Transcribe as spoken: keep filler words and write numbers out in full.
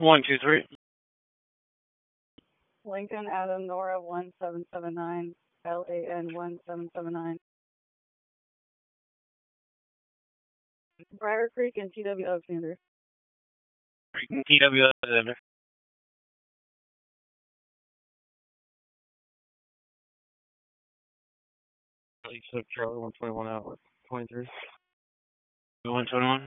One, two, three. Lincoln Adam Nora one seven seven nine, L A N one seven seven nine. Briar Creek and T W Alexander. T W Alexander. Charlie Charlie one twenty one out. Twenty three. One twenty one.